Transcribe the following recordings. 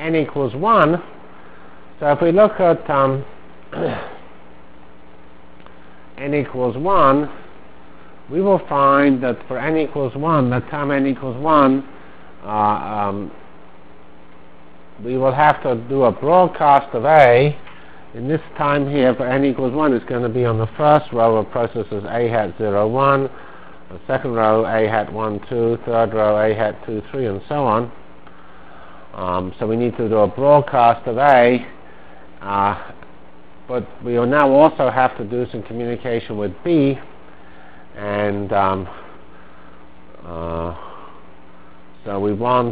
n equals 1. So if we look at n equals 1, we will find that for n equals 1, the term n equals 1, we will have to do a broadcast of A. In this time here, for n equals 1, it's going to be on the first row of processes A hat 0, 1, the second row A hat 1, 2, third row A hat 2, 3, and so on. So we need to do a broadcast of A, but we will now also have to do some communication with B, and so we want,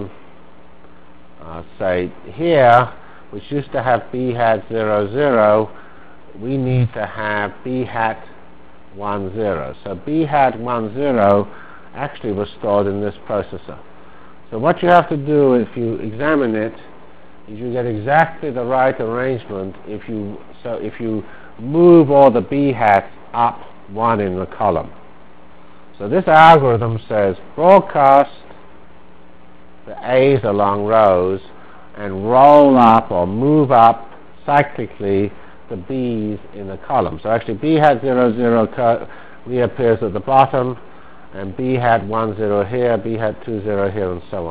say here, which used to have B hat 0, 0, we need to have B hat 1, 0. So B hat 1, 0 actually was stored in this processor. So what you have to do if you examine it is you get exactly the right arrangement if you move all the B hats up 1 in the column. So this algorithm says broadcast the A's along rows and roll up or move up cyclically the B's in the column. So actually B hat 0, 0 reappears at the bottom, and B hat 1, 0 here, B hat 2, 0 here, and so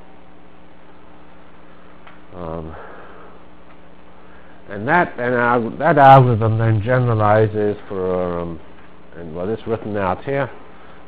on. And that algorithm then generalizes for, and well, it's written out here.